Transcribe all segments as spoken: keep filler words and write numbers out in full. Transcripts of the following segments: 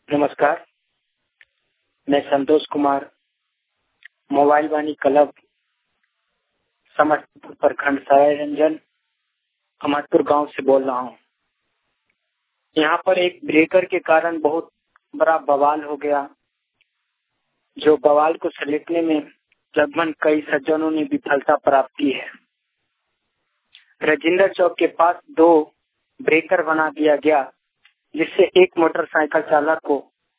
नमस्कार, मैं Santosh Kumar mobile Vani club Samastipur प्रखंड सरायरंजन अहमदपुर गांव से बोल रहा हूं। यहां पर एक ब्रेकर के कारण बहुत बड़ा बवाल हो गया, जो बवाल को समेटने में लगभग कई सज्जनों ने विफलता प्राप्त की है। राजेंद्र चौक के पास दो ब्रेकर बना दिया गया, जिससे एक मोटरसाइकिल चालक को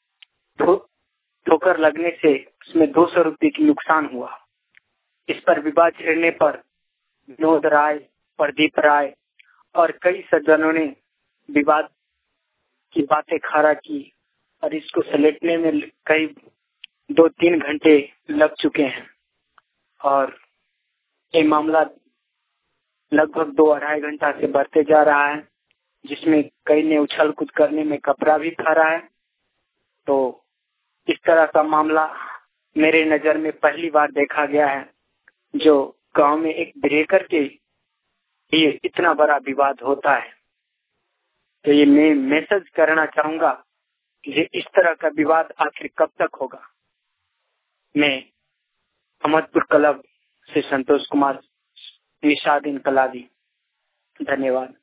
ठोकर लगने से उसमें दो सौ रुपये की नुकसान हुआ। इस पर विवाद छिड़ने पर विनोद राय, प्रदीप राय और कई सज्जनों ने विवाद की बातें खारा की और इसको समेटने में कई दो तीन घंटे लग चुके हैं और ये मामला लगभग दो अढ़ाई घंटा से बढ़ते जा रहा है, जिसमें कई ने उछल कूद करने में कपड़ा भी फाड़ा है। तो इस तरह का मामला मेरे नजर में पहली बार देखा गया है, जो गांव में एक ब्रेकर के लिए इतना बड़ा विवाद होता है। तो ये मैं मैसेज करना चाहूंगा कि ये इस तरह का विवाद आखिर कब तक होगा। मैं अहमदपुर क्लब से संतोष कुमार निशाद इनकलाबी, धन्यवाद।